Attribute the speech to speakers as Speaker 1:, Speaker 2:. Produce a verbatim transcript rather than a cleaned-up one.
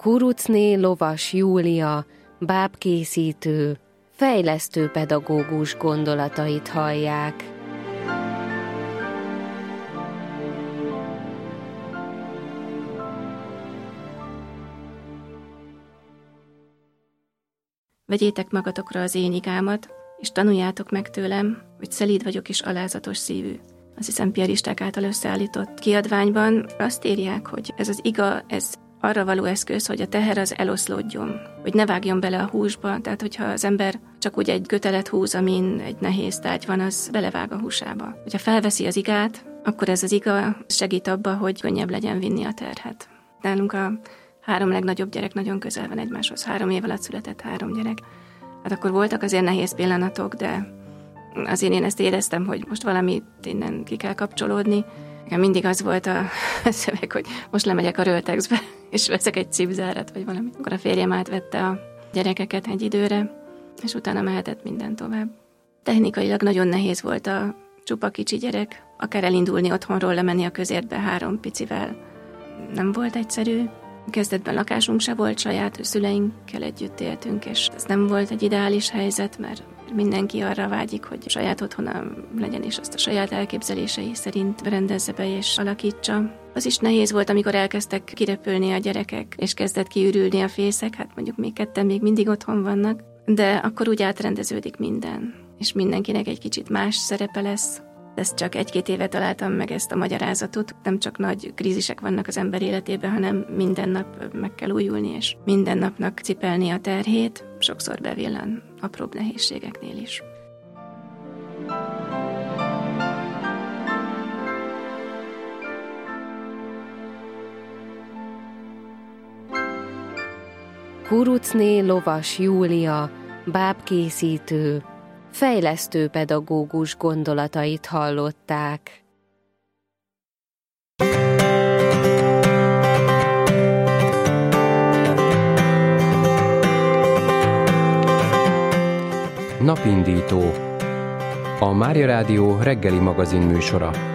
Speaker 1: Kuruczné Lovas Júlia, bábkészítő, fejlesztő pedagógus gondolatait hallják.
Speaker 2: Vegyétek magatokra az én igámat, és tanuljátok meg tőlem, hogy szelíd vagyok és alázatos szívű. Azt hiszem, piaristák által összeállított kiadványban azt írják, hogy ez az iga, ez arra való eszköz, hogy a teher az eloszlódjon, hogy ne vágjon bele a húsba, tehát hogyha az ember csak úgy egy kötelet húz, amin egy nehéz tárgy van, az belevág a húsába. Hogyha felveszi az igát, akkor ez az iga segít abba, hogy könnyebb legyen vinni a terhet. Nálunk a három legnagyobb gyerek nagyon közel van egymáshoz, három év alatt született három gyerek. Hát akkor voltak azért nehéz pillanatok, de azért én ezt éreztem, hogy most valamit innen ki kell kapcsolódni. Nekem mindig az volt a szöveg, hogy most lemegyek a Röltexbe, és veszek egy cipzárat, vagy valami. Akkor a férjem átvette a gyerekeket egy időre, és utána mehetett minden tovább. Technikailag nagyon nehéz volt a csupa kicsi gyerek, akár elindulni otthonról, lemenni a közértbe három picivel. Nem volt egyszerű. Kezdetben lakásunk se volt, saját szüleinkkel együtt éltünk, és ez nem volt egy ideális helyzet, mert mindenki arra vágyik, hogy saját otthona legyen, és azt a saját elképzelései szerint rendezze be és alakítsa. Az is nehéz volt, amikor elkezdtek kirepülni a gyerekek, és kezdett kiürülni a fészek, hát mondjuk még ketten még mindig otthon vannak, de akkor úgy átrendeződik minden, és mindenkinek egy kicsit más szerepe lesz. Ezt csak egy-két éve találtam meg ezt a magyarázatot. Nem csak nagy krízisek vannak az ember életében, hanem minden nap meg kell újulni, és minden napnak cipelni a terhét. Sokszor bevillan apróbb nehézségeknél is.
Speaker 1: Kuruczné Lovas Júlia, bábkészítő, fejlesztő pedagógus gondolatait hallották.
Speaker 3: Napindító. A Mária Rádió reggeli magazin műsora.